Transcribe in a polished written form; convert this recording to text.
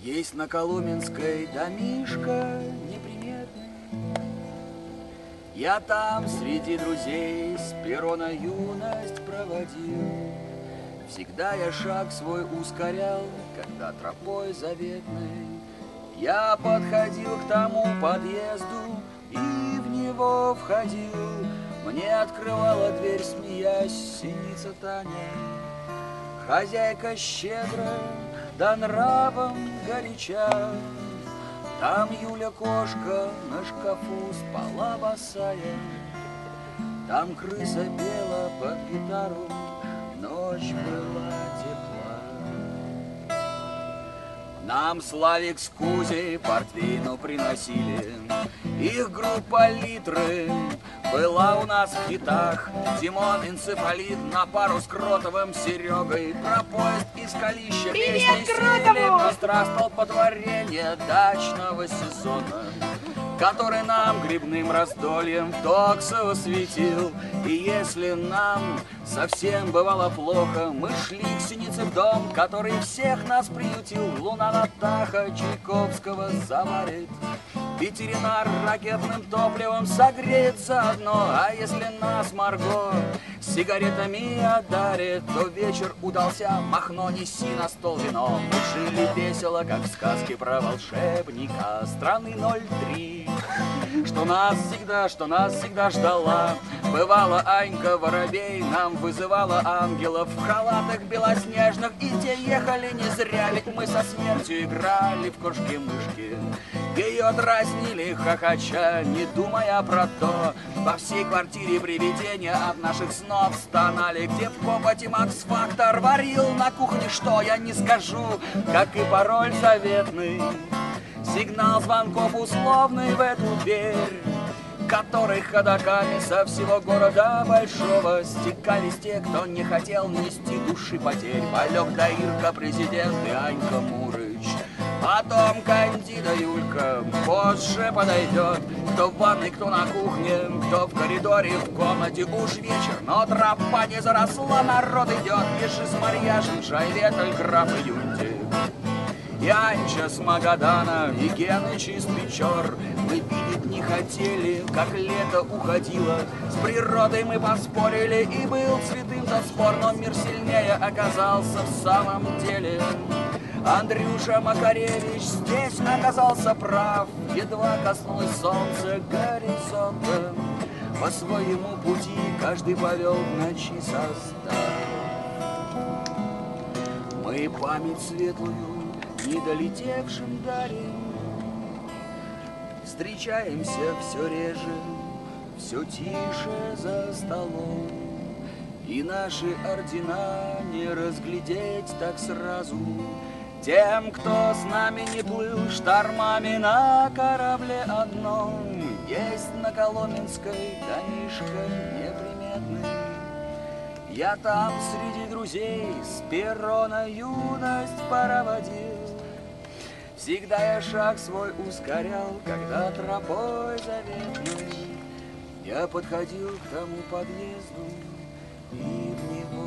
Есть на Коломенской домишко неприметный. Я там среди друзей с перрона юность проводил. Всегда я шаг свой ускорял, когда тропой заветной я подходил к тому подъезду и в него входил. Мне открывала дверь, смеясь, синица Таня. Хозяйка щедрая, да нравом горяча. Там Юля кошка на шкафу спала босая. Там крыса пела под гитару, ночь была тепла. Нам Славик с Кузей портвейну приносили, их группа литры была у нас в хитах. Димон энцефалит на пару с Кротовым Серегой. Про поезд из Калища песни сели, быстро столпотворение дачного сезона, который нам грибным раздольем в Токсово светил. И если нам совсем бывало плохо, мы шли к Синице в дом, который всех нас приютил. Луна Натаха Чайковского заварит, ветеринар ракетным топливом согреет заодно. А если нас Марго сигаретами одарит, то вечер удался, Махно, неси на стол вино. Мы жили весело, как в сказке про волшебника страны 03. Что нас всегда ждала. Бывало, Анька Воробей нам вызывала ангелов в халатах белоснежных, и те ехали не зря, ведь мы со смертью играли в кошки-мышки. Ее дразнили хохоча, не думая про то. Во всей квартире привидения от наших снов стонали. Где в копоте Макс-Фактор варил на кухне, что я не скажу, как и пароль заветный. Сигнал звонков условный в эту дверь, которых ходоками со всего города большого стекались те, кто не хотел нести души потерь. Полег да Ирка, президент и Анька Мурыч. Потом Кандида Юлька позже подойдет. Кто в ванной, кто на кухне, кто в коридоре, в комнате. Уж вечер, но тропа не заросла, народ идет. Еши с Марьяшем, Шайветель, граф и Юнтик. И Анча с Магадана, и Геныч из Печор. Мы видеть не хотели, как лето уходило. С природой мы поспорили, и был святым тот спор. Но мир сильнее оказался в самом деле. Андрюша Макаревич здесь оказался прав. Едва коснулось солнца горизонта, по своему пути каждый повел в ночи состав. Мы память светлую не долетевшим дарим, встречаемся все реже, все тише за столом. И наши ордена не разглядеть так сразу тем, кто с нами не плыл штормами на корабле одном. Есть на Коломенской домишко неприметный. Я там среди друзей с перрона юность проводил. Всегда я шаг свой ускорял, когда тропой заветной я подходил к тому подъезду и в него